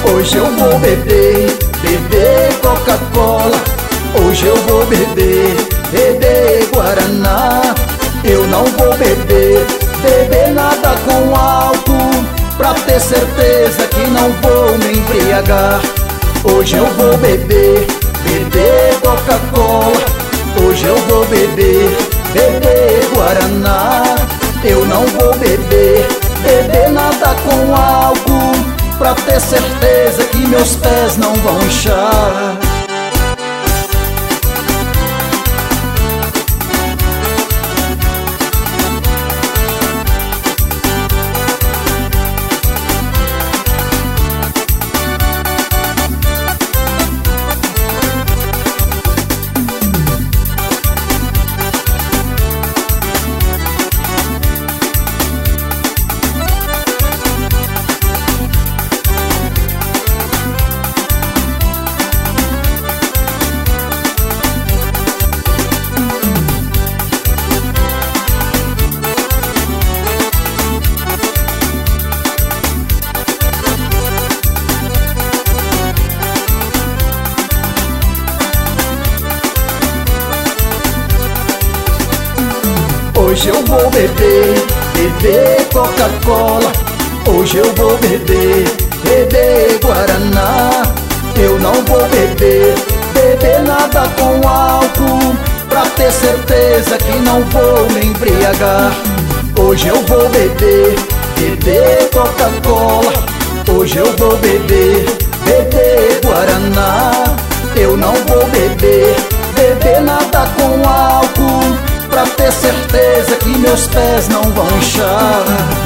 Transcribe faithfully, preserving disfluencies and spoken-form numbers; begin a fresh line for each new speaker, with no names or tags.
Hoje eu vou beber, beber Coca-Cola. Hoje eu vou beber, beber Guaraná. Eu não vou beber, beber nada com álcool, pra ter certeza que não vou me embriagar. Hoje eu vou beber, beber Coca-Cola. Hoje eu vou beber, beber Guaraná. Eu não vou beber, beber nada com álcool, pra ter certeza que meus pés não vão inchar. Hoje eu vou beber, beber Coca-Cola. Hoje eu vou beber, beber Guaraná. Eu não vou beber, beber nada com álcool, pra ter certeza que não vou me embriagar. Hoje eu vou beber, beber Coca-Cola. Hoje eu vou beber, beber Guaraná. Eu não vou beber, beber nada com álcool, pra ter certeza que meus pés não vão inchar.